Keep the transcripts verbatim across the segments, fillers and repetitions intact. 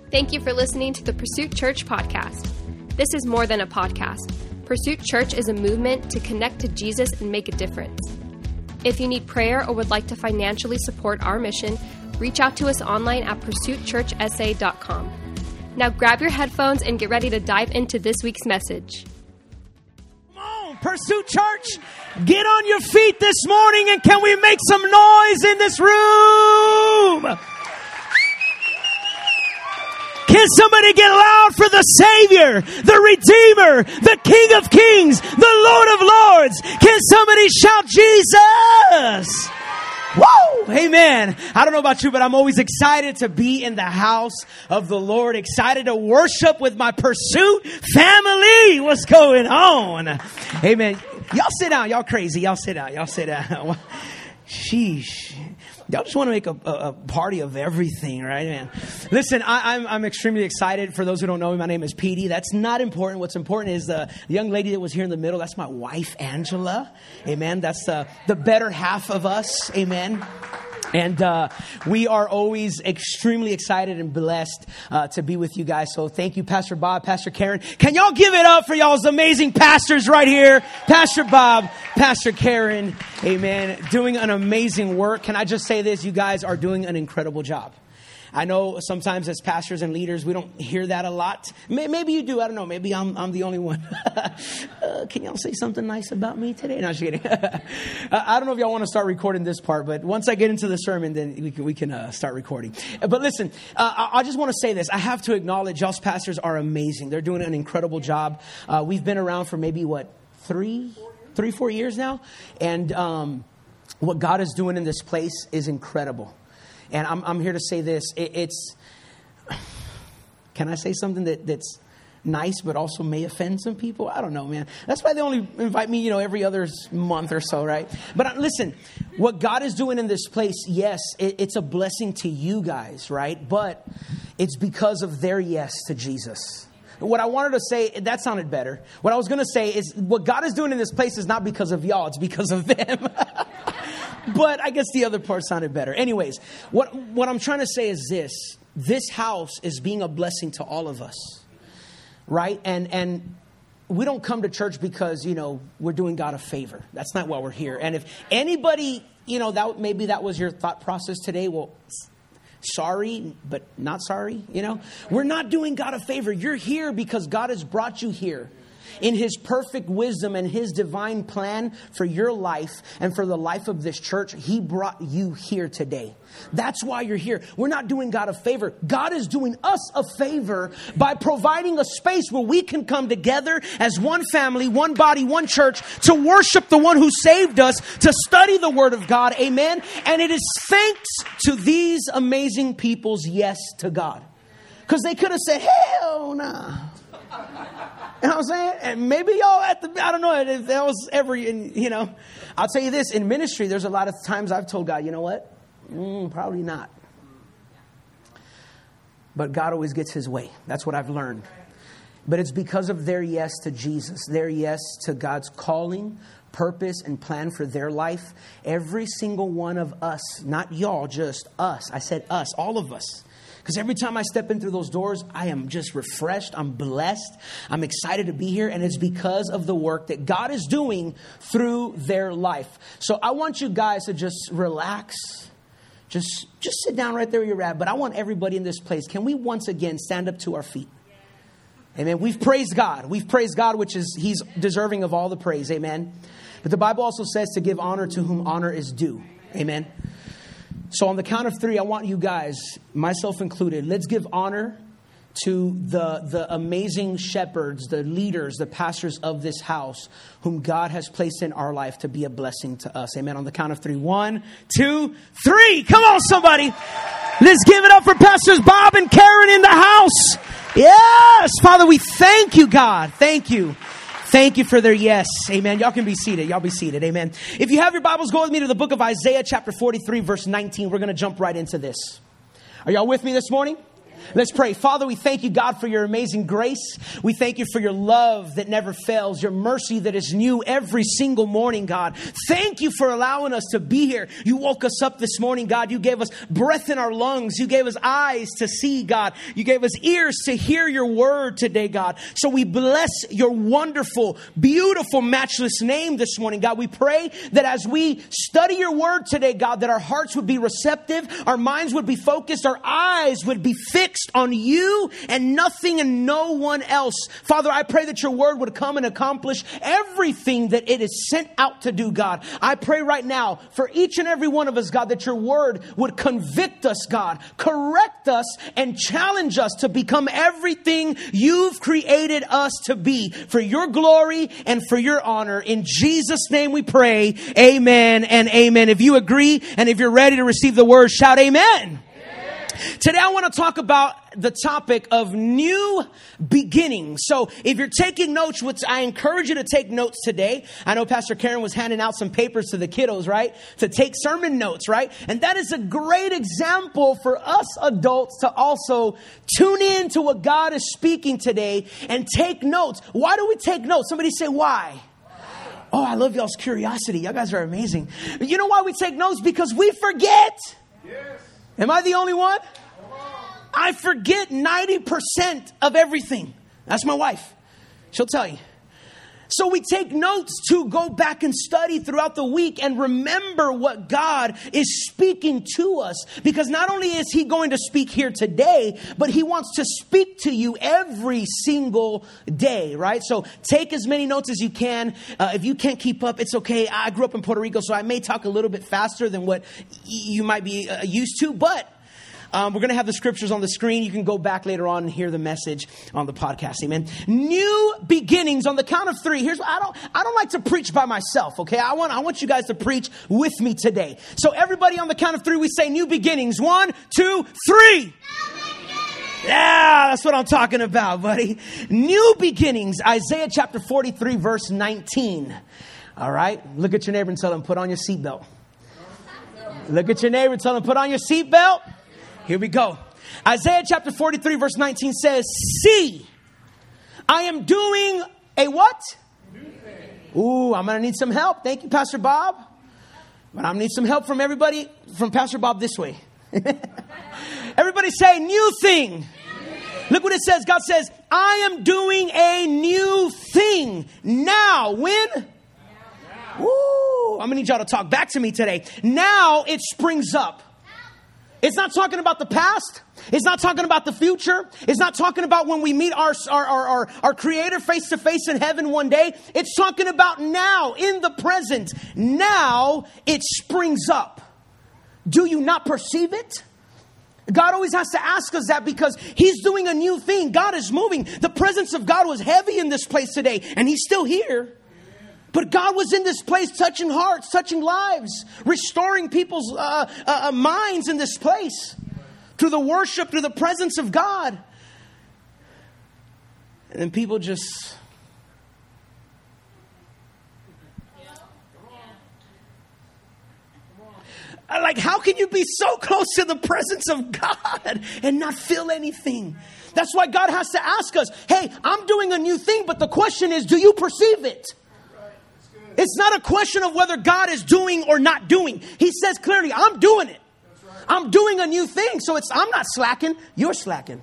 Thank you for listening to the Pursuit Church podcast. This is more than a podcast. Pursuit Church is a movement to connect to Jesus and make a difference. If you need prayer or would like to financially support our mission, reach out to us online at pursuit church s a dot com. Now grab your headphones and get ready to dive into this week's message. Come on, Pursuit Church, get on your feet this morning and can we make some noise in this room? Can somebody get loud for the Savior, the Redeemer, the King of Kings, the Lord of Lords? Can somebody shout Jesus? Whoa! Amen. I don't know about you, but I'm always excited to be in the house of the Lord. Excited to worship with my Pursuit family. What's going on? Amen. Y'all sit down. Y'all crazy. Y'all sit down. Y'all sit down. Sheesh. Y'all just want to make a, a, a party of everything, right, man? Listen, I, I'm, I'm extremely excited. For those who don't know me, my name is Petey. That's not important. What's important is the young lady that was here in the middle. That's my wife, Angela. Amen. That's uh, the better half of us. Amen. And uh, we are always extremely excited and blessed uh, to be with you guys. So thank you, Pastor Bob, Pastor Karen. Can y'all give it up for y'all's amazing pastors right here? Pastor Bob, Pastor Karen, amen. Doing an amazing work. Can I just say this? You guys are doing an incredible job. I know sometimes as pastors and leaders, we don't hear that a lot. Maybe you do. I don't know. Maybe I'm I'm the only one. uh, can y'all say something nice about me today? No, I'm just kidding. I don't know if y'all want to start recording this part, but once I get into the sermon, then we can, we can uh, start recording. But listen, uh, I, I just want to say this. I have to acknowledge y'all's pastors are amazing. They're doing an incredible job. Uh, we've been around for maybe, what, three, three, four years now? And um, what God is doing in this place is incredible. And I'm, I'm here to say this. It, it's, can I say something that, that's nice, but also may offend some people? I don't know, man. That's why they only invite me, you know, every other month or so, right? But uh, listen, what God is doing in this place, yes, it, it's a blessing to you guys, right? But it's because of their yes to Jesus. What I wanted to say, that sounded better. What I was going to say is what God is doing in this place is not because of y'all. It's because of them. But I guess the other part sounded better. Anyways, what what I'm trying to say is this. This house is being a blessing to all of us, right? And and we don't come to church because, you know, we're doing God a favor. That's not why we're here. And if anybody, you know, that maybe that was your thought process today, well, sorry, but not sorry, you know. We're not doing God a favor. You're here because God has brought you here. In His perfect wisdom and His divine plan for your life and for the life of this church, He brought you here today. That's why you're here. We're not doing God a favor. God is doing us a favor by providing a space where we can come together as one family, one body, one church to worship the one who saved us, to study the Word of God. Amen. And it is thanks to these amazing people's yes to God. Because they could have said, hell nah. You know what I'm saying? And maybe y'all at the, I don't know if that was ever, in, you know, I'll tell you this, in ministry, there's a lot of times I've told God, you know what? Mm, probably not. But God always gets His way. That's what I've learned. But it's because of their yes to Jesus, their yes to God's calling, purpose, and plan for their life. Every single one of us, not y'all, just us. I said us, all of us. Because every time I step in through those doors, I am just refreshed. I'm blessed. I'm excited to be here. And it's because of the work that God is doing through their life. So I want you guys to just relax. Just, just sit down right there where you're at. But I want everybody in this place. Can we once again stand up to our feet? Amen. We've praised God. We've praised God, which is He's deserving of all the praise. Amen. But the Bible also says to give honor to whom honor is due. Amen. So on the count of three, I want you guys, myself included, let's give honor to the, the amazing shepherds, the leaders, the pastors of this house, whom God has placed in our life to be a blessing to us. Amen. On the count of three. One, two, three. Come on, somebody. Let's give it up for Pastors Bob and Karen in the house. Yes. Father, we thank you, God. Thank you. Thank you for their yes. Amen. Y'all can be seated. Y'all be seated. Amen. If you have your Bibles, go with me to the book of Isaiah chapter forty-three, verse nineteen. We're going to jump right into this. Are y'all with me this morning? Let's pray. Father, we thank you, God, for your amazing grace. We thank you for your love that never fails, your mercy that is new every single morning, God. Thank you for allowing us to be here. You woke us up this morning, God. You gave us breath in our lungs. You gave us eyes to see, God. You gave us ears to hear your word today, God. So we bless your wonderful, beautiful, matchless name this morning, God. We pray that as we study your word today, God, that our hearts would be receptive, our minds would be focused, our eyes would be fixed on you and nothing and no one else. Father, I pray that your word would come and accomplish everything that it is sent out to do, God. I pray right now for each and every one of us, God, that your word would convict us, God, correct us, and challenge us to become everything you've created us to be for your glory and for your honor. In Jesus' name we pray. Amen and amen. If you agree and if you're ready to receive the word, shout amen. Today I want to talk about the topic of new beginnings. So if you're taking notes, which I encourage you to take notes today. I know Pastor Karen was handing out some papers to the kiddos, right? To take sermon notes, right? And that is a great example for us adults to also tune in to what God is speaking today and take notes. Why do we take notes? Somebody say why? Oh, I love y'all's curiosity. Y'all guys are amazing. You know why we take notes? Because we forget. Yes. Am I the only one? I forget ninety percent of everything. That's my wife. She'll tell you. So we take notes to go back and study throughout the week and remember what God is speaking to us. Because not only is he going to speak here today, but he wants to speak to you every single day, right? So take as many notes as you can. Uh, if you can't keep up, it's okay. I grew up in Puerto Rico, so I may talk a little bit faster than what you might be uh, used to, but Um, we're going to have the scriptures on the screen. You can go back later on and hear the message on the podcast. Amen. New beginnings on the count of three. Here's what I don't, I don't like to preach by myself. Okay. I want, I want you guys to preach with me today. So everybody on the count of three, we say new beginnings. One, two, three. Yeah, that's what I'm talking about, buddy. New beginnings. Isaiah chapter forty-three, verse nineteen. All right. Look at your neighbor and tell them, put on your seatbelt. Look at your neighbor and tell them, put on your seatbelt. Here we go. Isaiah chapter forty-three, verse nineteen says, see, I am doing a what? Ooh, I'm going to need some help. Thank you, Pastor Bob. But I'm going to need some help from everybody, from Pastor Bob this way. Everybody say new thing. Look what it says. God says, I am doing a new thing now. When? Ooh, I'm going to need y'all to talk back to me today. Now it springs up. It's not talking about the past. It's not talking about the future. It's not talking about when we meet our, our, our, our, our Creator face to face in heaven one day. It's talking about now, in the present. Now it springs up. Do you not perceive it? God always has to ask us that because he's doing a new thing. God is moving. The presence of God was heavy in this place today, and he's still here. But God was in this place touching hearts, touching lives, restoring people's uh, uh, minds in this place through the worship, through the presence of God. And then people just... Like, how can you be so close to the presence of God and not feel anything? That's why God has to ask us, hey, I'm doing a new thing, but the question is, do you perceive it? It's not a question of whether God is doing or not doing. He says clearly, I'm doing it. Right. I'm doing a new thing. So it's I'm not slacking. You're slacking.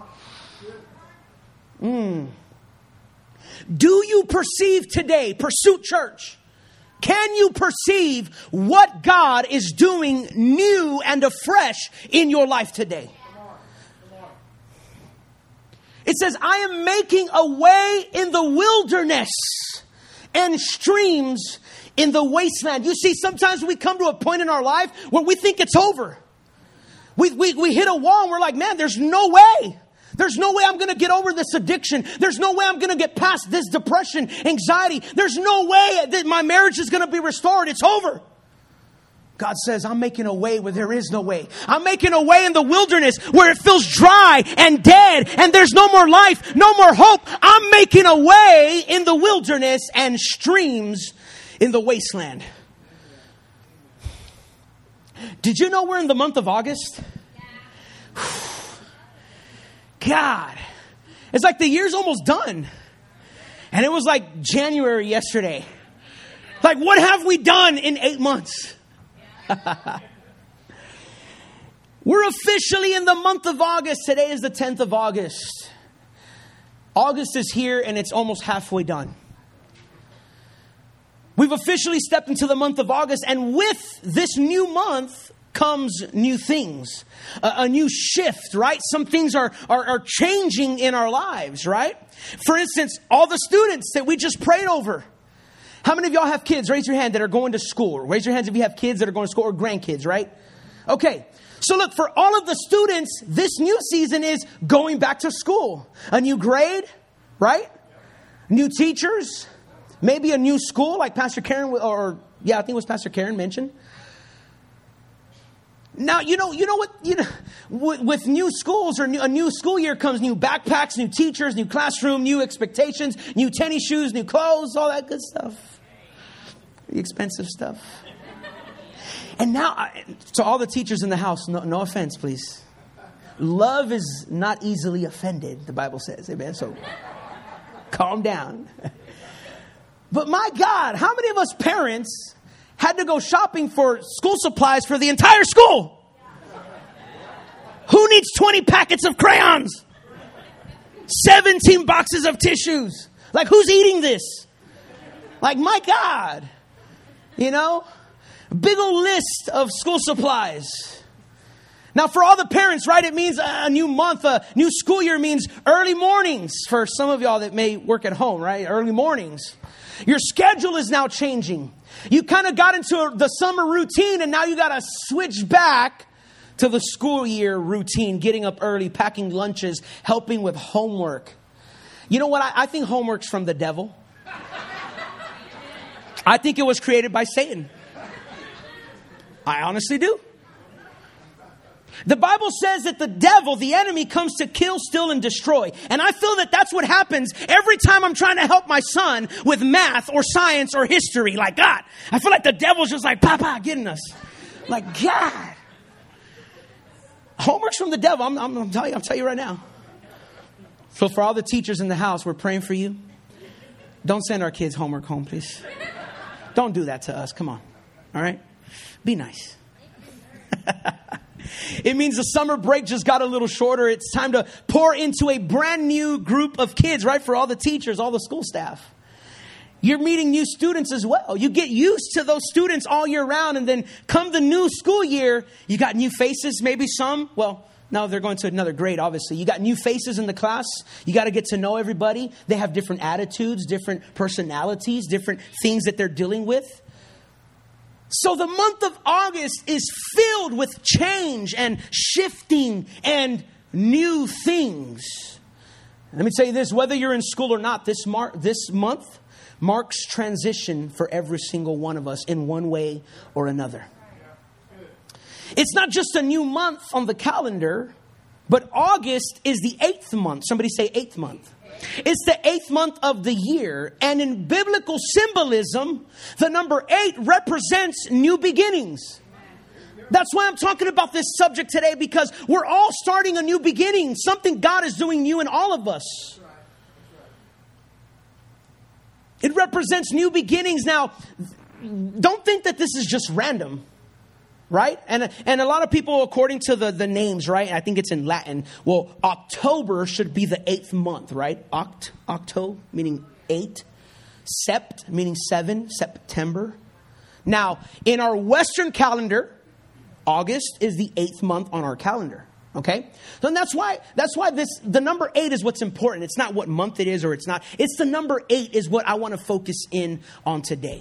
Mm. Do you perceive today, Pursuit Church? Can you perceive what God is doing new and afresh in your life today? Come on. Come on. It says, I am making a way in the wilderness and streams in the wasteland. You see, sometimes we come to a point in our life where we think it's over. We, we, we hit a wall and we're like, man, there's no way. There's no way I'm going to get over this addiction. There's no way I'm going to get past this depression, anxiety. There's no way that my marriage is going to be restored. It's over. God says, I'm making a way where there is no way. I'm making a way in the wilderness where it feels dry and dead and there's no more life, no more hope. I'm making a way in the wilderness and streams in the wasteland. Did you know we're in the month of August? God. It's like the year's almost done. And it was like January yesterday. Like, what have we done in eight months? We're officially in the month of August. Today is the tenth of August. August is here and it's almost halfway done. We've officially stepped into the month of August, and with this new month comes new things, a, a new shift, right? Some things are, are, are changing in our lives, right? For instance, all the students that we just prayed over. How many of y'all have kids? Raise your hand that are going to school. Raise your hands if you have kids that are going to school or grandkids, right? Okay. So look, for all of the students, this new season is going back to school. A new grade, right? New teachers. Maybe a new school like Pastor Karen, or yeah, I think it was Pastor Karen mentioned. Now, you know, you know what, you know, with, with new schools or new, a new school year comes new backpacks, new teachers, new classroom, new expectations, new tennis shoes, new clothes, all that good stuff. The expensive stuff. And now, I, to all the teachers in the house, no, no offense, please. Love is not easily offended, the Bible says. Amen. So calm down. But my God, how many of us parents had to go shopping for school supplies for the entire school? Who needs twenty packets of crayons? seventeen boxes of tissues. Like, who's eating this? Like, my God. You know? Big old list of school supplies. Now, for all the parents, right, it means a new month, a new school year means early mornings. For some of y'all that may work at home, right? Early mornings. Your schedule is now changing. You kind of got into the summer routine, and now you got to switch back to the school year routine, getting up early, packing lunches, helping with homework. You know what? I, I think homework's from the devil. I think it was created by Satan. I honestly do. The Bible says that the devil, the enemy, comes to kill, steal, and destroy. And I feel that that's what happens every time I'm trying to help my son with math or science or history. Like, God, I feel like the devil's just like, Papa, getting us. Like, God. Homework's from the devil. I'm, I'm, I'm telling you, I'm telling you right now. So for all the teachers in the house, we're praying for you. Don't send our kids homework home, please. Don't do that to us. Come on. All right? Be nice. It means the summer break just got a little shorter. It's time to pour into a brand new group of kids, right? For all the teachers, all the school staff. You're meeting new students as well. You get used to those students all year round. And then come the new school year, you got new faces, maybe some. Well, no, they're going to another grade, obviously. You got new faces in the class. You got to get to know everybody. They have different attitudes, different personalities, different things that they're dealing with. So the month of August is filled with change and shifting and new things. Let me tell you this, whether you're in school or not, this mar- this month marks transition for every single one of us in one way or another. It's not just a new month on the calendar, but August is the eighth month. Somebody say eighth month. It's the eighth month of the year. And in biblical symbolism, the number eight represents new beginnings. That's why I'm talking about this subject today, because we're all starting a new beginning. Something God is doing new in all of us. It represents new beginnings. Now, don't think that this is just random. Right? And and a lot of people, according to the, the names, right? I think it's in Latin. Well, October should be the eighth month, right? Oct, octo, meaning eight. Sept, meaning seven, September. Now, in our Western calendar, August is the eighth month on our calendar. Okay? So that's why, that's why this, the number eight is what's important. It's not what month it is or it's not. It's the number eight is what I want to focus in on today.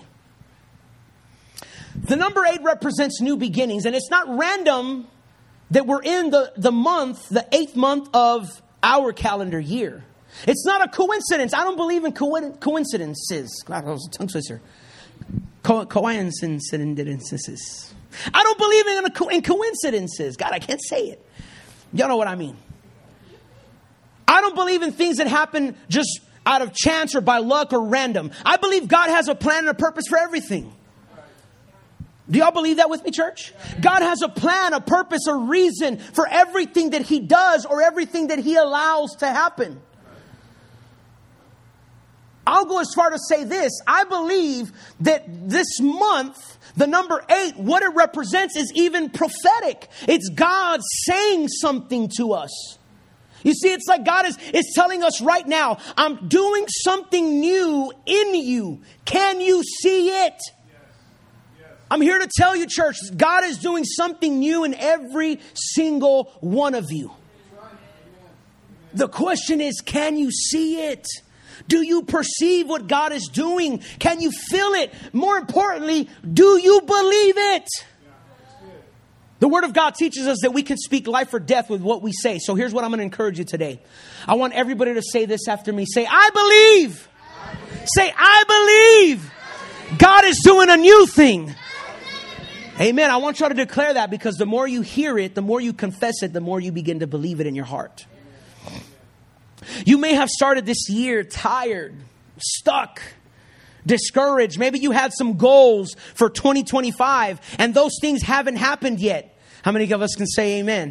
The number eight represents new beginnings, and it's not random that we're in the, the month, the eighth month of our calendar year. It's not a coincidence. I don't believe in co- coincidences. God, that was a tongue twister. Co- coincidences. I don't believe in, a co- in coincidences. God, I can't say it. Y'all know what I mean. I don't believe in things that happen just out of chance or by luck or random. I believe God has a plan and a purpose for everything. Do y'all believe that with me, church? God has a plan, a purpose, a reason for everything that he does or everything that he allows to happen. I'll go as far to say this. I believe that this month, the number eight, what it represents is even prophetic. It's God saying something to us. You see, it's like God is, is telling us right now, I'm doing something new in you. Can you see it? Yes. Yes. I'm here to tell you, church, God is doing something new in every single one of you. Right. The question is, can you see it? Do you perceive what God is doing? Can you feel it? More importantly, do you believe it? The Word of God teaches us that we can speak life or death with what we say. So here's what I'm going to encourage you today. I want everybody to say this after me. Say, I believe. I believe. Say, I believe. I believe. God is doing a new thing. Amen. I want y'all to declare that, because the more you hear it, the more you confess it, the more you begin to believe it in your heart. You may have started this year tired, stuck, discouraged. Maybe you had some goals for twenty twenty-five and those things haven't happened yet. How many of us can say amen?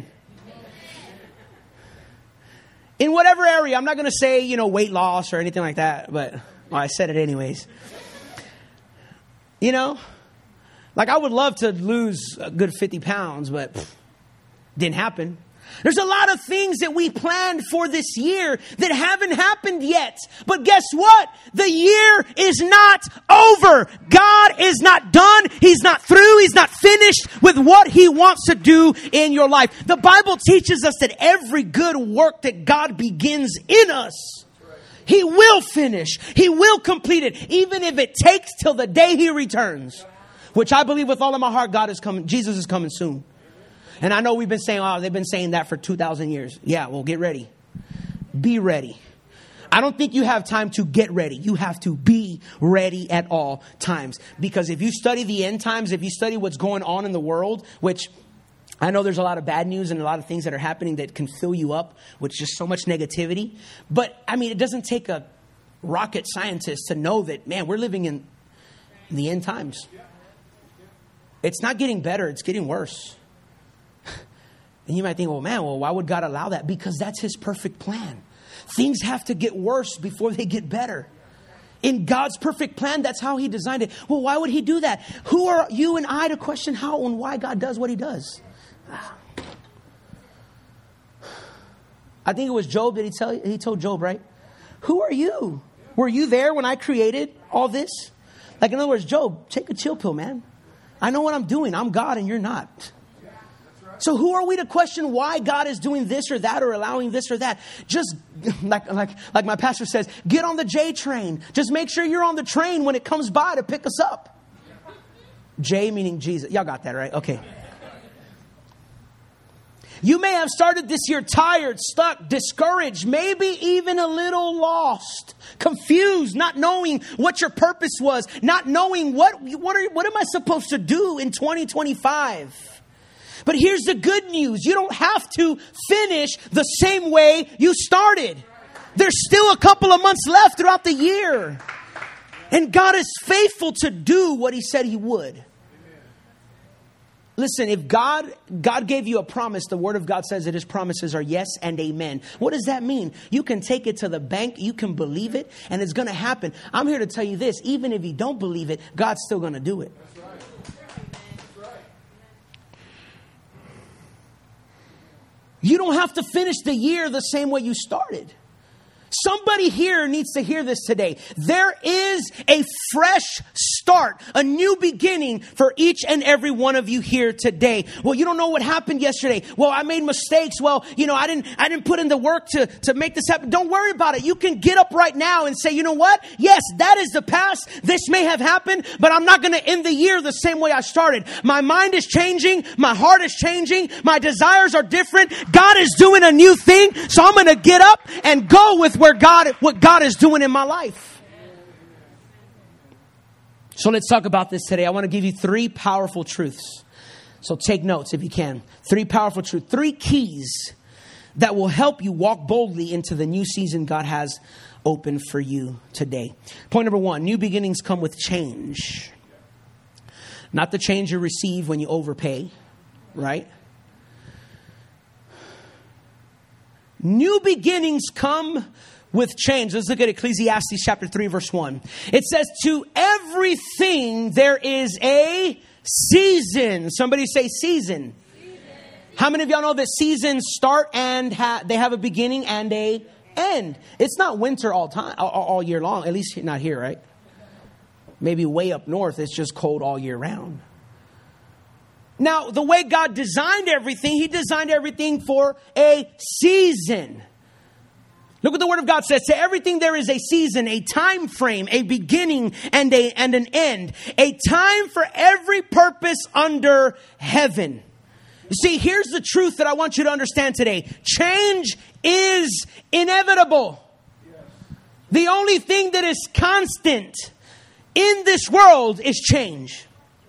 In whatever area, I'm not going to say, you know, weight loss or anything like that, but well, I said it anyways. You know, like I would love to lose a good fifty pounds, but pff, didn't happen. There's a lot of things that we planned for this year that haven't happened yet. But guess what? The year is not over. God is not done. He's not through. He's not finished with what he wants to do in your life. The Bible teaches us that every good work that God begins in us, he will finish. He will complete it, even if it takes till the day he returns, which I believe with all of my heart, God is coming. Jesus is coming soon. And I know we've been saying, oh, they've been saying that for two thousand years. Yeah, well, get ready. Be ready. I don't think you have time to get ready. You have to be ready at all times. Because if you study the end times, if you study what's going on in the world, which I know there's a lot of bad news and a lot of things that are happening that can fill you up with just so much negativity. But, I mean, it doesn't take a rocket scientist to know that, man, we're living in the end times. It's not getting better. It's getting worse. And you might think, well, man, well, why would God allow that? Because that's his perfect plan. Things have to get worse before they get better. In God's perfect plan, that's how he designed it. Well, why would he do that? Who are you and I to question how and why God does what he does? I think it was Job that he, tell, he told Job, right? Who are you? Were you there when I created all this? Like, in other words, Job, take a chill pill, man. I know what I'm doing. I'm God and you're not. So who are we to question why God is doing this or that or allowing this or that? Just like, like, like my pastor says, get on the J train. Just make sure you're on the train when it comes by to pick us up. J meaning Jesus. Y'all got that, right? Okay. You may have started this year tired, stuck, discouraged, maybe even a little lost, confused, not knowing what your purpose was, not knowing what, what, are, what am I supposed to do in twenty twenty-five? But here's the good news. You don't have to finish the same way you started. There's still a couple of months left throughout the year. And God is faithful to do what he said he would. Listen, if God, God gave you a promise, the Word of God says that his promises are yes and amen. What does that mean? You can take it to the bank, you can believe it, and it's going to happen. I'm here to tell you this, even if you don't believe it, God's still going to do it. You don't have to finish the year the same way you started. Somebody here needs to hear this today. There is a fresh start, a new beginning for each and every one of you here today. Well, you don't know what happened yesterday. Well, I made mistakes. Well, you know, I didn't, I didn't put in the work to, to make this happen. Don't worry about it. You can get up right now and say, you know what? Yes, that is the past. This may have happened, but I'm not going to end the year the same way I started. My mind is changing. My heart is changing. My desires are different. God is doing a new thing. So I'm going to get up and go with where God, what God is doing in my life. So let's talk about this today. I want to give you three powerful truths. So take notes if you can. Three powerful truths. Three keys that will help you walk boldly into the new season God has open for you today. Point number one, new beginnings come with change. Not the change you receive when you overpay, right? New beginnings come with change. Let's look at Ecclesiastes chapter three, verse one. It says, to everything there is a season. Somebody say season. Season. How many of y'all know that seasons start and ha- they have a beginning and a end? It's not winter all time, all, all year long. At least not here, right? Maybe way up north, it's just cold all year round. Now, the way God designed everything, He designed everything for a season. Look what the Word of God says. To everything there is a season, a time frame, a beginning, and a and an end. A time for every purpose under heaven. You see, here's the truth that I want you to understand today. Change is inevitable. Yes. The only thing that is constant in this world is change.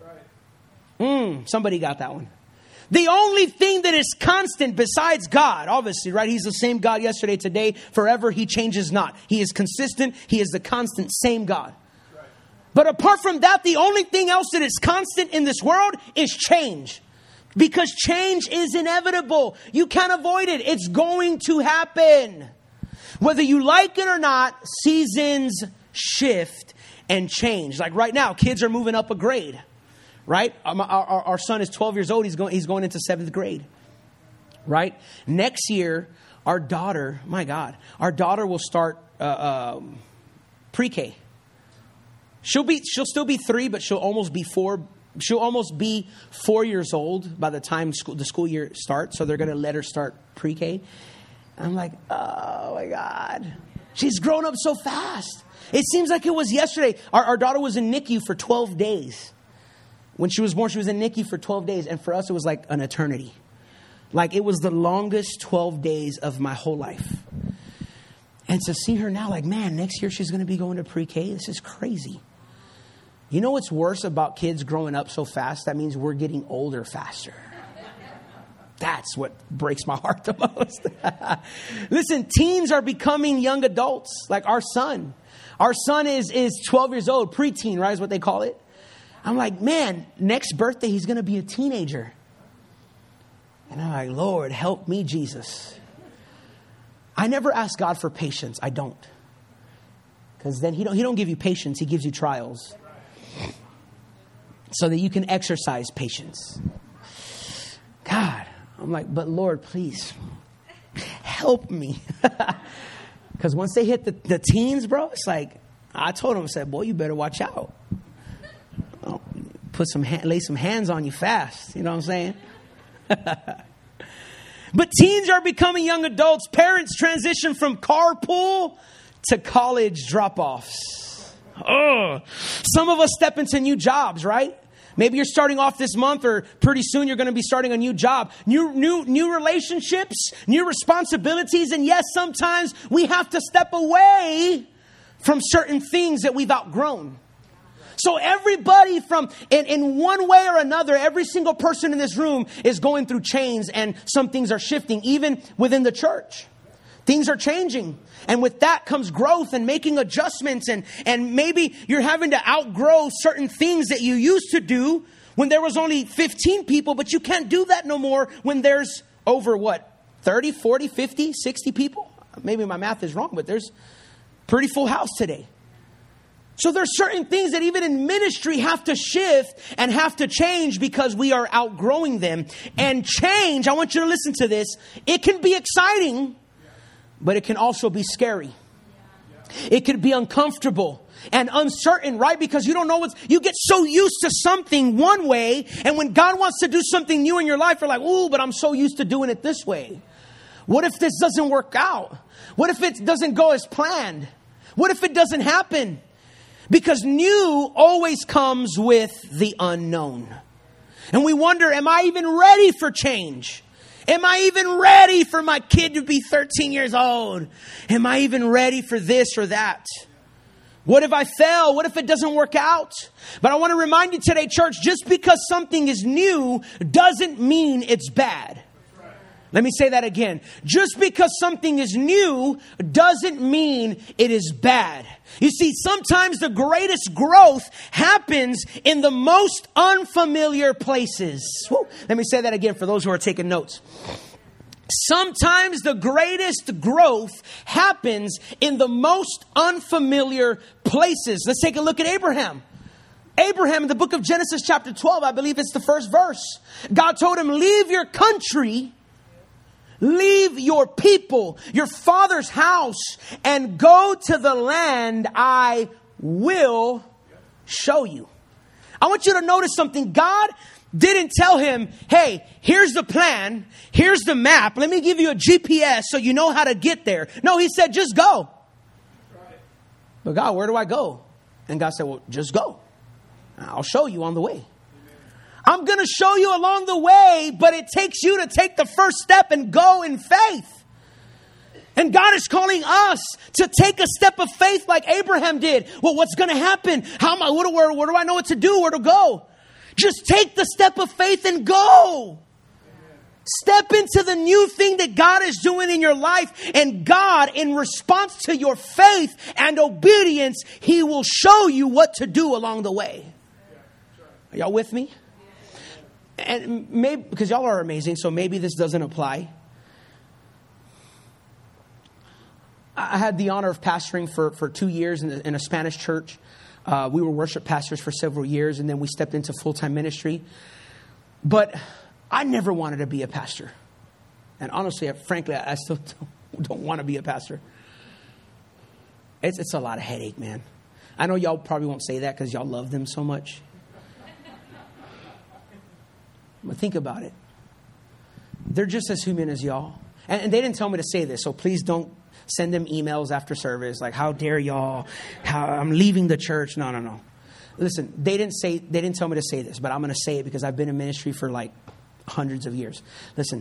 Mm, somebody got that one. The only thing that is constant besides God, obviously, right? He's the same God yesterday, today, forever. He changes not. He is consistent. He is the constant same God. Right. But apart from that, the only thing else that is constant in this world is change. Because change is inevitable. You can't avoid it. It's going to happen. Whether you like it or not, seasons shift and change. Like right now, kids are moving up a grade. Right? Our, our, our son is twelve years old. He's going, he's going into seventh grade. Right? Next year, our daughter, my God, our daughter will start uh, um, pre-K. She'll be, she'll still be three, but she'll almost be four. She'll almost be four years old by the time school, the school year starts. So they're going to let her start pre-K. I'm like, oh my God, she's grown up so fast. It seems like it was yesterday. Our, our daughter was in N I C U for twelve days. When she was born, she was in N I C U for twelve days. And for us, it was like an eternity. Like it was the longest twelve days of my whole life. And to see her now, like, man, next year she's going to be going to pre-K. This is crazy. You know what's worse about kids growing up so fast? That means we're getting older faster. That's what breaks my heart the most. Listen, teens are becoming young adults, like our son. Our son is, is twelve years old, preteen, right, is what they call it. I'm like, man, next birthday, he's going to be a teenager. And I'm like, Lord, help me, Jesus. I never ask God for patience. I don't. Because then he don't, he don't give you patience. He gives you trials. So that you can exercise patience. God, I'm like, but Lord, please, help me. Because once they hit the, the teens, bro, it's like, I told him, I said, boy, you better watch out. Put some lay some hands on you fast. You know what I'm saying? But teens are becoming young adults. Parents transition from carpool to college drop-offs. Oh, some of us step into new jobs, right? Maybe you're starting off this month, or pretty soon you're going to be starting a new job. New, new, new relationships, new responsibilities. And yes, sometimes we have to step away from certain things that we've outgrown. So everybody from, in, in one way or another, every single person in this room is going through change, and some things are shifting, even within the church. Things are changing. And with that comes growth and making adjustments. And, and maybe you're having to outgrow certain things that you used to do when there was only fifteen people, but you can't do that no more when there's over what, thirty, forty, fifty, sixty people? Maybe my math is wrong, but there's pretty full house today. So there's certain things that even in ministry have to shift and have to change because we are outgrowing them. And change, I want you to listen to this, it can be exciting, but it can also be scary. It could be uncomfortable and uncertain, right? Because you don't know what's, you get so used to something one way, and when God wants to do something new in your life, you're like, ooh, but I'm so used to doing it this way. What if this doesn't work out? What if it doesn't go as planned? What if it doesn't happen? Because new always comes with the unknown. And we wonder, am I even ready for change? Am I even ready for my kid to be thirteen years old? Am I even ready for this or that? What if I fail? What if it doesn't work out? But I want to remind you today, church, just because something is new doesn't mean it's bad. Let me say that again. Just because something is new doesn't mean it is bad. You see, sometimes the greatest growth happens in the most unfamiliar places. Woo. Let me say that again for those who are taking notes. Sometimes the greatest growth happens in the most unfamiliar places. Let's take a look at Abraham. Abraham, in the book of Genesis chapter twelve, I believe it's the first verse. God told him, leave your country, leave your people, your father's house, and go to the land I will show you. I want you to notice something. God didn't tell him, hey, here's the plan. Here's the map. Let me give you a G P S so you know how to get there. No, he said, just go. But God, where do I go? And God said, well, just go. I'll show you on the way. I'm going to show you along the way, but it takes you to take the first step and go in faith. And God is calling us to take a step of faith like Abraham did. Well, what's going to happen? How am I, what, where, where do I know what to do? Where to go? Just take the step of faith and go. Step into the new thing that God is doing in your life. And God, in response to your faith and obedience, He will show you what to do along the way. Are y'all with me? And maybe, because y'all are amazing, so maybe this doesn't apply. I had the honor of pastoring for, for two years in, the, in a Spanish church. Uh, we were worship pastors for several years, and then we stepped into full-time ministry. But I never wanted to be a pastor. And honestly, frankly, I still don't, don't want to be a pastor. It's, it's a lot of headache, man. I know y'all probably won't say that because y'all love them so much. But think about it. They're just as human as y'all. And, and they didn't tell me to say this, so please don't send them emails after service like, how dare y'all? How I'm leaving the church. No, no, no. Listen, they didn't say they didn't tell me to say this, but I'm going to say it because I've been in ministry for like hundreds of years. Listen,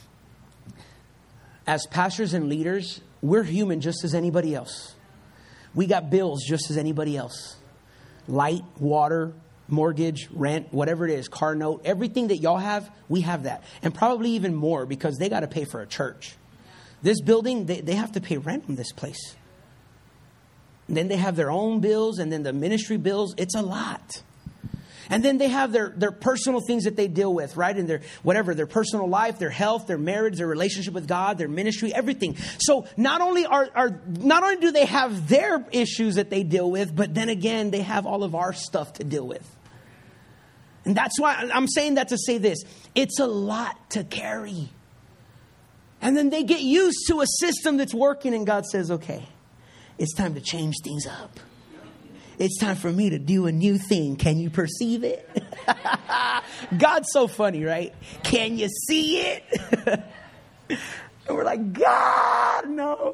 as pastors and leaders, we're human just as anybody else. We got bills just as anybody else. Light, water, mortgage, rent, whatever it is, car note, everything that y'all have, we have that. And probably even more because they got to pay for a church. This building, they, they have to pay rent on this place. And then they have their own bills and then the ministry bills. It's a lot. And then they have their, their personal things that they deal with, right? And their whatever, their personal life, their health, their marriage, their relationship with God, their ministry, everything. So not only are, are not only do they have their issues that they deal with, but then again, they have all of our stuff to deal with. And that's why I'm saying that to say this. It's a lot to carry. And then they get used to a system that's working and God says, okay, it's time to change things up. It's time for me to do a new thing. Can you perceive it? God's so funny, right? Can you see it? And we're like, God, no.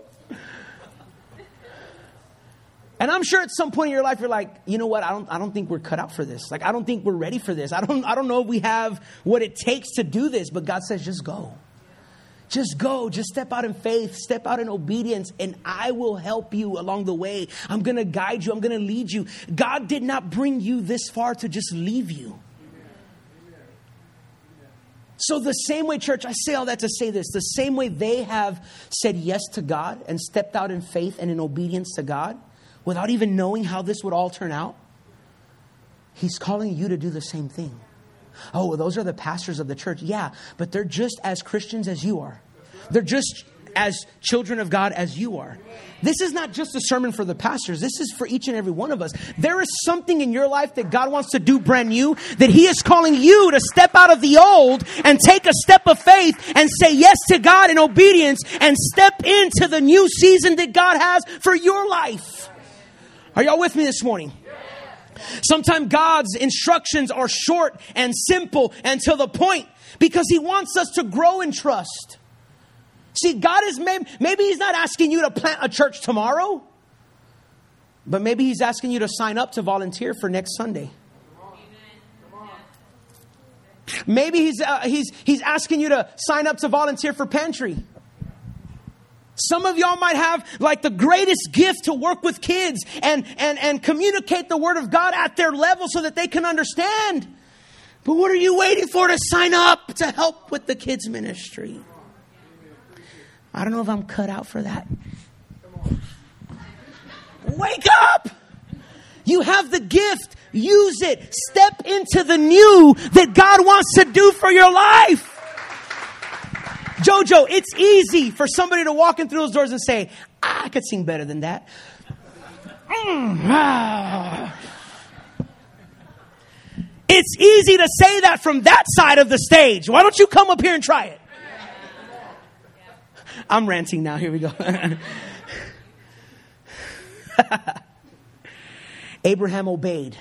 And I'm sure at some point in your life, you're like, you know what? I don't, I don't think we're cut out for this. Like, I don't think we're ready for this. I don't, I don't know if we have what it takes to do this, but God says, just go. Just go. Just step out in faith. Step out in obedience. And I will help you along the way. I'm going to guide you. I'm going to lead you. God did not bring you this far to just leave you. So the same way, church, I say all that to say this. The same way they have said yes to God and stepped out in faith and in obedience to God without even knowing how this would all turn out. He's calling you to do the same thing. Oh, well, those are the pastors of the church. Yeah, but they're just as Christians as you are. They're just as children of God as you are. This is not just a sermon for the pastors. This is for each and every one of us. There is something in your life that God wants to do brand new, that He is calling you to step out of the old and take a step of faith and say yes to God in obedience and step into the new season that God has for your life. Are y'all with me this morning? Sometimes God's instructions are short and simple and to the point because He wants us to grow in trust. See, God is maybe, maybe He's not asking you to plant a church tomorrow, but maybe He's asking you to sign up to volunteer for next Sunday. Maybe He's uh, He's He's asking you to sign up to volunteer for pantry. Some of y'all might have like the greatest gift to work with kids and, and, and communicate the word of God at their level so that they can understand. But what are you waiting for to sign up to help with the kids ministry? I don't know if I'm cut out for that. Wake up! You have the gift. Use it. Step into the new that God wants to do for your life. Jojo, it's easy for somebody to walk in through those doors and say, ah, I could sing better than that. Mm, ah. It's easy to say that from that side of the stage. Why don't you come up here and try it? I'm ranting now. Here we go. Abraham obeyed.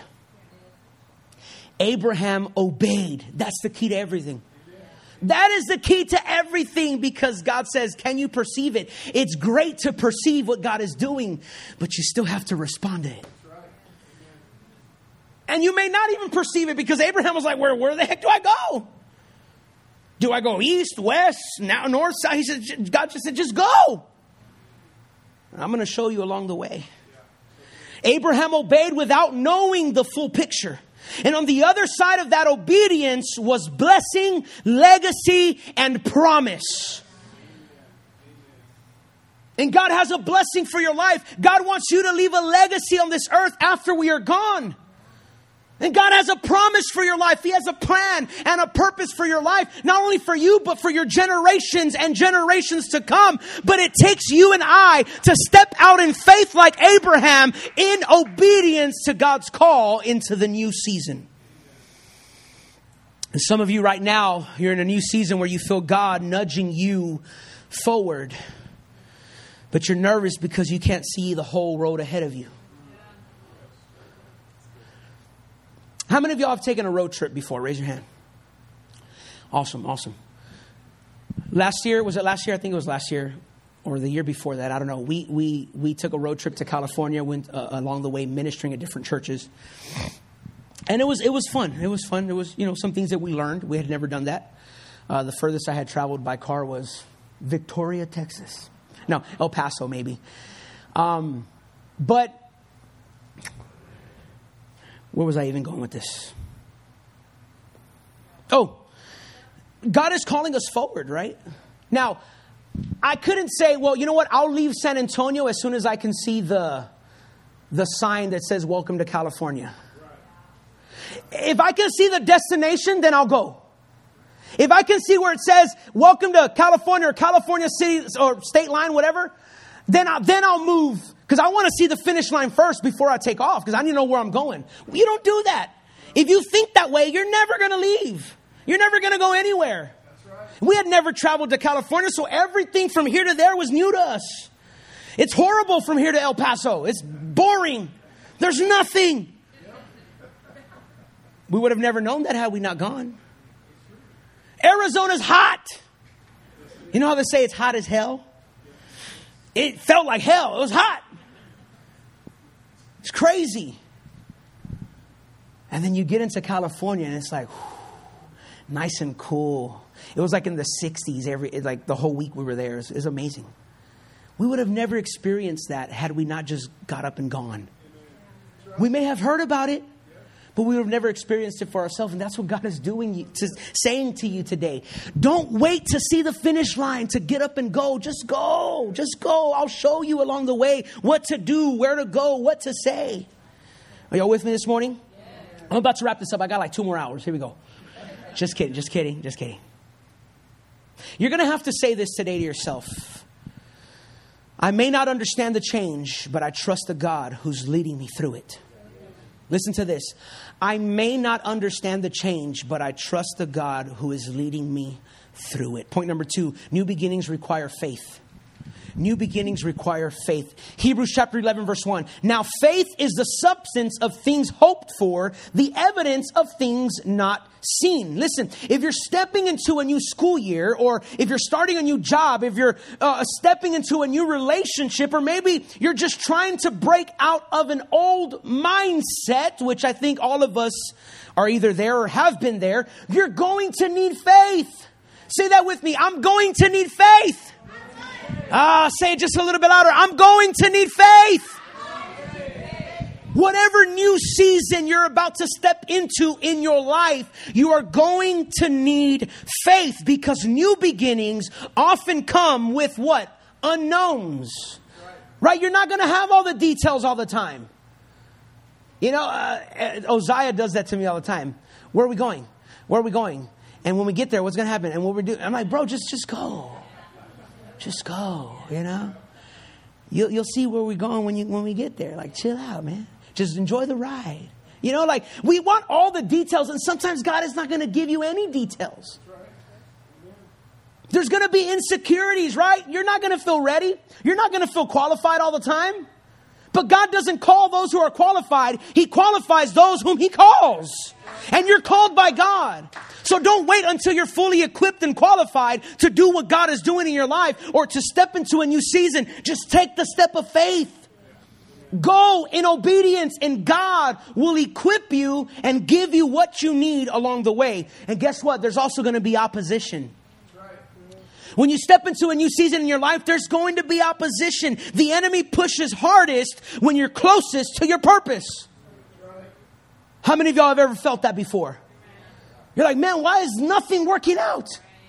Abraham obeyed. That's the key to everything. That is the key to everything, because God says, can you perceive it? It's great to perceive what God is doing, but you still have to respond to it. And you may not even perceive it, because Abraham was like, where, where the heck do I go? Do I go east, west, now north, south? He said, God just said, just go. I'm going to show you along the way. Abraham obeyed without knowing the full picture. And on the other side of that obedience was blessing, legacy, and promise. And God has a blessing for your life. God wants you to leave a legacy on this earth after we are gone. And God has a promise for your life. He has a plan and a purpose for your life. Not only for you, but for your generations and generations to come. But it takes you and I to step out in faith like Abraham, in obedience to God's call into the new season. And some of you right now, you're in a new season where you feel God nudging you forward. But you're nervous because you can't see the whole road ahead of you. How many of y'all have taken a road trip before? Raise your hand. Awesome, awesome. Last year, was it last year? I think it was last year or the year before that. I don't know. We we we took a road trip to California, went uh, along the way ministering at different churches. And it was it was fun. It was fun. It was, you know, some things that we learned. We had never done that. Uh, the furthest I had traveled by car was Victoria, Texas. No, El Paso maybe. Um, but where was I even going with this? Oh, God is calling us forward, right? Now, I couldn't say, well, you know what? I'll leave San Antonio as soon as I can see the, the sign that says, welcome to California. If I can see the destination, then I'll go. If I can see where it says, welcome to California or California City or state line, whatever, then, I, then I'll move. Because I want to see the finish line first before I take off. Because I need to know where I'm going. You don't do that. If you think that way, you're never going to leave. You're never going to go anywhere. That's right. We had never traveled to California, so everything from here to there was new to us. It's horrible from here to El Paso. It's boring. There's nothing. We would have never known that had we not gone. Arizona's hot. You know how they say it's hot as hell? It felt like hell. It was hot. It's crazy. And then you get into California and it's like, whew, nice and cool. It was like in the sixties, every like the whole week we were there. It was, it was amazing. We would have never experienced that had we not just got up and gone. We may have heard about it, but we would have never experienced it for ourselves. And that's what God is doing, to, saying to you today. Don't wait to see the finish line to get up and go. Just go. Just go. I'll show you along the way what to do, where to go, what to say. Are y'all with me this morning? Yeah. I'm about to wrap this up. I got like two more hours. Here we go. Just kidding. Just kidding. Just kidding. You're going to have to say this today to yourself. I may not understand the change, but I trust the God who's leading me through it. Listen to this. I may not understand the change, but I trust the God who is leading me through it. Point number two, new beginnings require faith. New beginnings require faith. Hebrews chapter eleven, verse one. Now faith is the substance of things hoped for, the evidence of things not seen. Listen, if you're stepping into a new school year, or if you're starting a new job, if you're uh, stepping into a new relationship, or maybe you're just trying to break out of an old mindset, which I think all of us are either there or have been there, you're going to need faith. Say that with me. I'm going to need faith. Ah, say it just a little bit louder. I'm going to need faith. Whatever new season you're about to step into in your life, you are going to need faith, because new beginnings often come with what? Unknowns. Right? You're not going to have all the details all the time. You know, uh, Uzziah does that to me all the time. Where are we going? Where are we going? And when we get there, what's going to happen? And what we're doing? I'm like, bro, just just go. Just go, you know? You'll, you'll see where we're going when you when we get there. Like, chill out, man. Just enjoy the ride. You know, like, we want all the details, and sometimes God is not going to give you any details. There's going to be insecurities, right? You're not going to feel ready. You're not going to feel qualified all the time. But God doesn't call those who are qualified. He qualifies those whom He calls. And you're called by God. So don't wait until you're fully equipped and qualified to do what God is doing in your life or to step into a new season. Just take the step of faith. Go in obedience, and God will equip you and give you what you need along the way. And guess what? There's also going to be opposition. When you step into a new season in your life, there's going to be opposition. The enemy pushes hardest when you're closest to your purpose. How many of y'all have ever felt that before? You're like, man, why is nothing working out?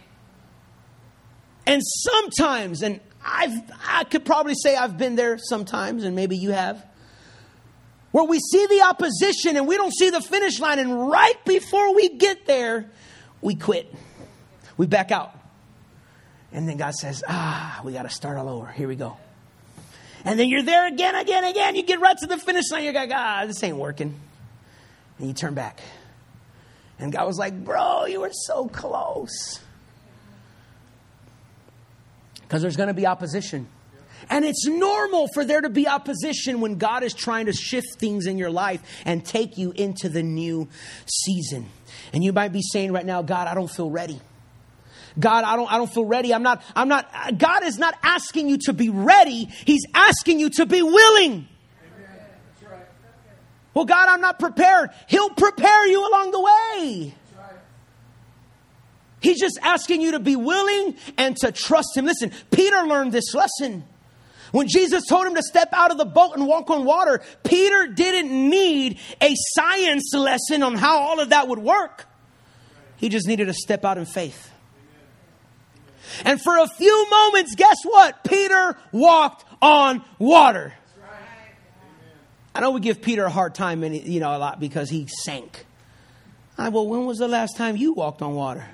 And sometimes, and I've, I could probably say I've been there sometimes, and maybe you have, where we see the opposition and we don't see the finish line, and right before we get there, we quit. We back out. And then God says, ah, we got to start all over. Here we go. And then you're there again, again, again. You get right to the finish line. You're like, ah, this ain't working. And you turn back. And God was like, bro, you were so close. Because there's going to be opposition. And it's normal for there to be opposition when God is trying to shift things in your life and take you into the new season. And you might be saying right now, God, I don't feel ready. God, I don't, I don't feel ready. I'm not, I'm not, God is not asking you to be ready. He's asking you to be willing. That's right. Well, God, I'm not prepared. He'll prepare you along the way. That's right. He's just asking you to be willing and to trust Him. Listen, Peter learned this lesson. When Jesus told him to step out of the boat and walk on water, Peter didn't need a science lesson on how all of that would work. He just needed to step out in faith. And for a few moments, guess what? Peter walked on water. I know we give Peter a hard time, you know, a lot because he sank. I, well, when was the last time you walked on water?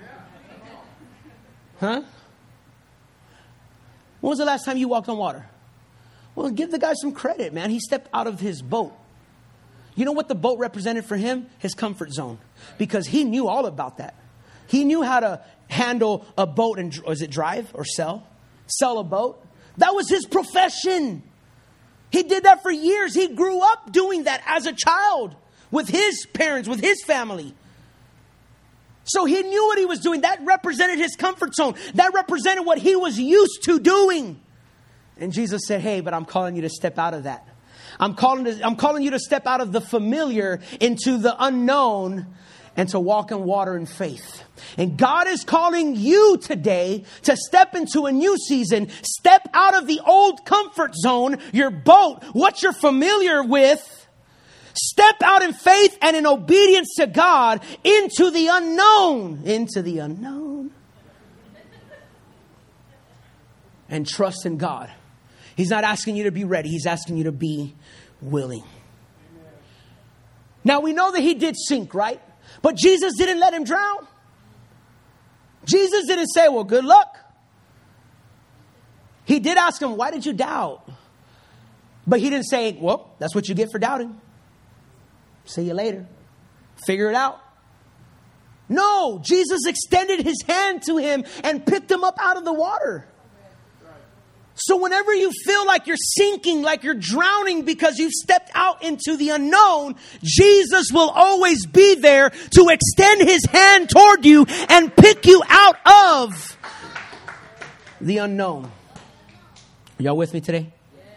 Huh? When was the last time you walked on water? Well, give the guy some credit, man. He stepped out of his boat. You know what the boat represented for him? His comfort zone. Because he knew all about that. He knew how to handle a boat and, was it drive or sell? Sell a boat. That was his profession. He did that for years. He grew up doing that as a child with his parents, with his family. So he knew what he was doing. That represented his comfort zone. That represented what he was used to doing. And Jesus said, hey, but I'm calling you to step out of that. I'm calling, to, I'm calling you to step out of the familiar into the unknown and to walk in water in faith. And God is calling you today to step into a new season. Step out of the old comfort zone, your boat, what you're familiar with. Step out in faith and in obedience to God into the unknown. Into the unknown. And trust in God. He's not asking you to be ready. He's asking you to be willing. Now we know that he did sink, right? But Jesus didn't let him drown. Jesus didn't say, well, good luck. He did ask him, why did you doubt? But he didn't say, well, that's what you get for doubting. See you later. Figure it out. No, Jesus extended his hand to him and picked him up out of the water. So whenever you feel like you're sinking, like you're drowning because you've stepped out into the unknown, Jesus will always be there to extend his hand toward you and pick you out of the unknown. Are y'all with me today?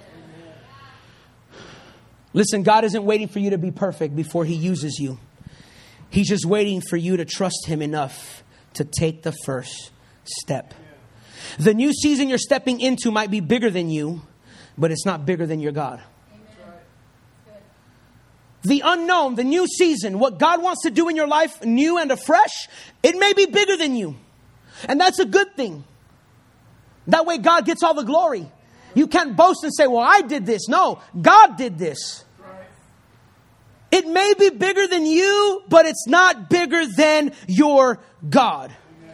Listen, God isn't waiting for you to be perfect before he uses you. He's just waiting for you to trust him enough to take the first step. The new season you're stepping into might be bigger than you, but it's not bigger than your God. the unknown, the new season, what God wants to do in your life, new and afresh, it may be bigger than you. And that's a good thing. That way God gets all the glory. You can't boast and say, well, I did this. No, God did this. It may be bigger than you, but it's not bigger than your God.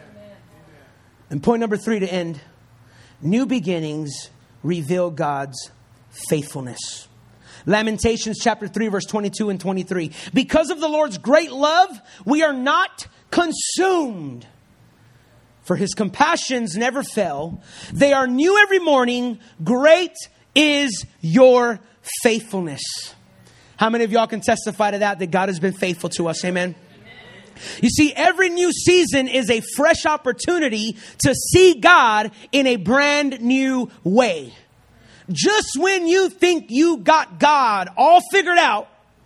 And point number three to end. New beginnings reveal God's faithfulness. Lamentations chapter three, verse twenty-two and twenty-three. Because of the Lord's great love, we are not consumed. For his compassions never fail. They are new every morning. Great is your faithfulness. How many of y'all can testify to that, that God has been faithful to us? Amen. You see, every new season is a fresh opportunity to see God in a brand new way. Just when you think you got God all figured out,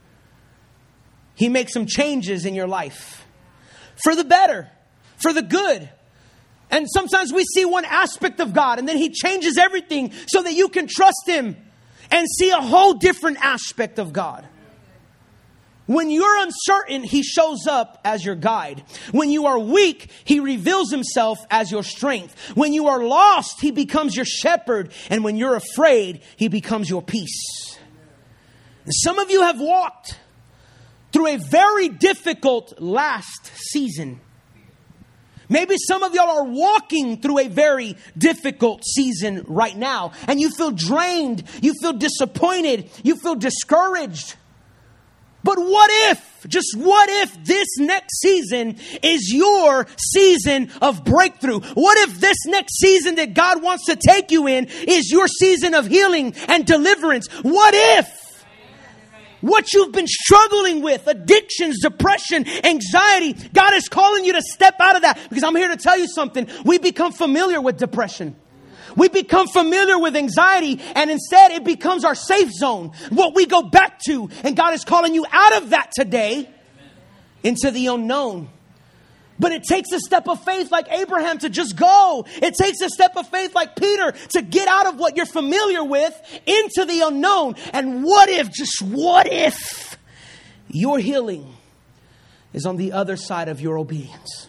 he makes some changes in your life. For the better, for the good. And sometimes we see one aspect of God and then he changes everything so that you can trust him and see a whole different aspect of God. When you're uncertain, he shows up as your guide. When you are weak, he reveals himself as your strength. When you are lost, he becomes your shepherd. And when you're afraid, he becomes your peace. And some of you have walked through a very difficult last season. Maybe some of y'all are walking through a very difficult season right now. And you feel drained. You feel disappointed. You feel discouraged. But what if, just what if this next season is your season of breakthrough? What if this next season that God wants to take you in is your season of healing and deliverance? What if what you've been struggling with, addictions, depression, anxiety, God is calling you to step out of that? Because I'm here to tell you something. We become familiar with depression. We become familiar with anxiety, and instead it becomes our safe zone, what we go back to. And God is calling you out of that today into the unknown. But it takes a step of faith like Abraham to just go. It takes a step of faith like Peter to get out of what you're familiar with into the unknown. And what if, just what if your healing is on the other side of your obedience?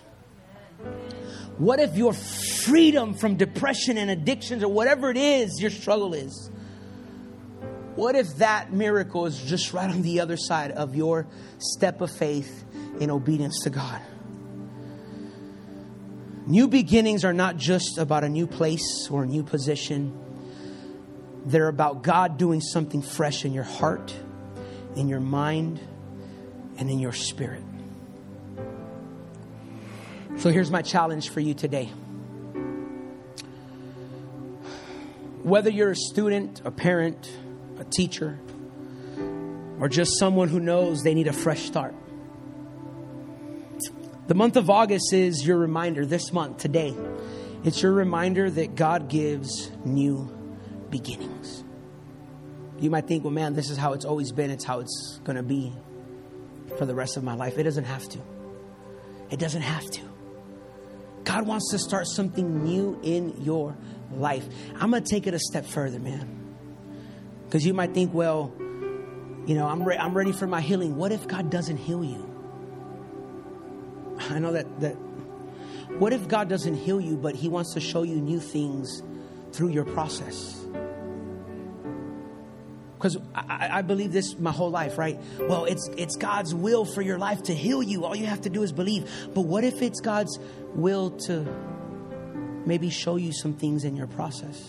What if your freedom from depression and addictions or whatever it is your struggle is? What if that miracle is just right on the other side of your step of faith in obedience to God? New beginnings are not just about a new place or a new position. They're about God doing something fresh in your heart, in your mind, and in your spirit. So here's my challenge for you today. Whether you're a student, a parent, a teacher, or just someone who knows they need a fresh start. The month of August is your reminder, this month, today. It's your reminder that God gives new beginnings. You might think, well, man, this is how it's always been. It's how it's going to be for the rest of my life. It doesn't have to. It doesn't have to. God wants to start something new in your life. I'm going to take it a step further, man. Because you might think, well, you know, I'm, re- I'm ready for my healing. What if God doesn't heal you? I know that, that. What if God doesn't heal you, but he wants to show you new things through your process? Because I, I believe this my whole life, right? Well, it's it's God's will for your life to heal you. All you have to do is believe. But what if it's God's will to maybe show you some things in your process?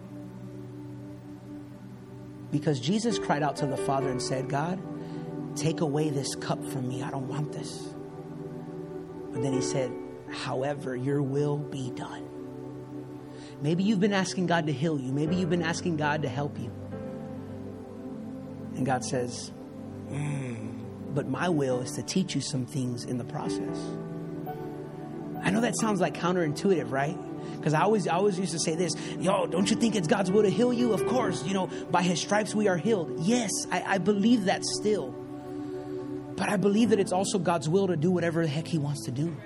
Because Jesus cried out to the Father and said, God, take away this cup from me. I don't want this. But then he said, however, your will be done. Maybe you've been asking God to heal you. Maybe you've been asking God to help you. And God says, mm, but my will is to teach you some things in the process. I know that sounds like counterintuitive, right? Because I always, I always used to say this, yo, don't you think it's God's will to heal you? Of course, you know, by his stripes we are healed. Yes, I, I believe that still. But I believe that it's also God's will to do whatever the heck he wants to do.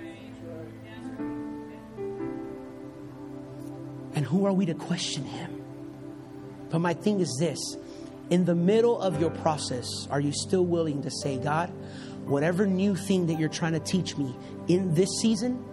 And who are we to question him? But my thing is this. In the middle of your process, are you still willing to say, God, whatever new thing that you're trying to teach me in this season,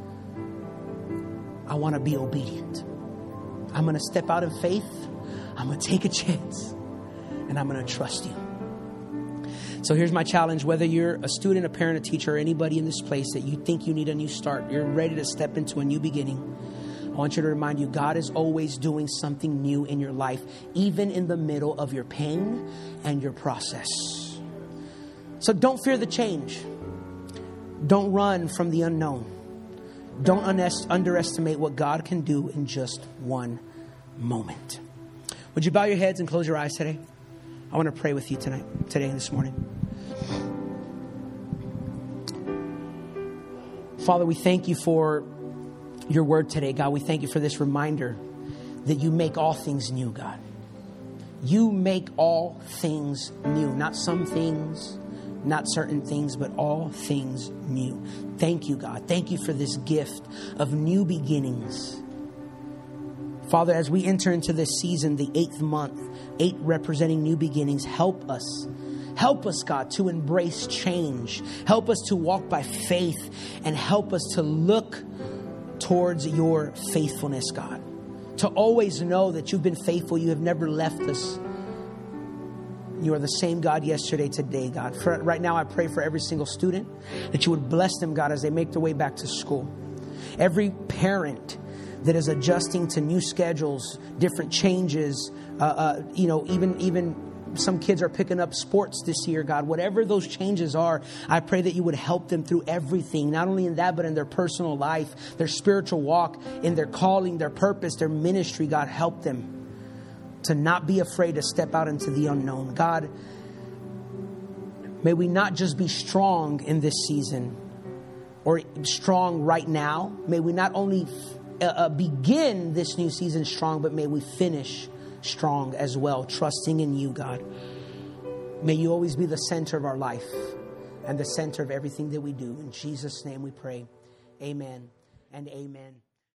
I want to be obedient. I'm going to step out in faith. I'm going to take a chance. And I'm going to trust you. So here's my challenge. Whether you're a student, a parent, a teacher, or anybody in this place that you think you need a new start, you're ready to step into a new beginning, I want you to remind you, God is always doing something new in your life, even in the middle of your pain and your process. So don't fear the change. Don't run from the unknown. Don't un- underestimate what God can do in just one moment. Would you bow your heads and close your eyes today? I want to pray with you tonight, today and this morning. Father, we thank you for your word today, God. We thank you for this reminder that you make all things new, God. You make all things new, not some things, not certain things, but all things new. Thank you, God. Thank you for this gift of new beginnings. Father, as we enter into this season, the eighth month, eight representing new beginnings, help us. Help us, God, to embrace change. Help us to walk by faith and help us to look towards your faithfulness, God. To always know that you've been faithful. You have never left us. You are the same God yesterday, today, God. For, right now, I pray for every single student that you would bless them, God, as they make their way back to school. Every parent that is adjusting to new schedules, different changes, uh, uh, you know, even even some kids are picking up sports this year, God. Whatever those changes are, I pray that you would help them through everything, not only in that, but in their personal life, their spiritual walk, in their calling, their purpose, their ministry. God, help them to not be afraid to step out into the unknown. God, may we not just be strong in this season or strong right now. May we not only uh, begin this new season strong, but may we finish strong as well, trusting in you, God. May you always be the center of our life and the center of everything that we do. In Jesus' name we pray. Amen and amen.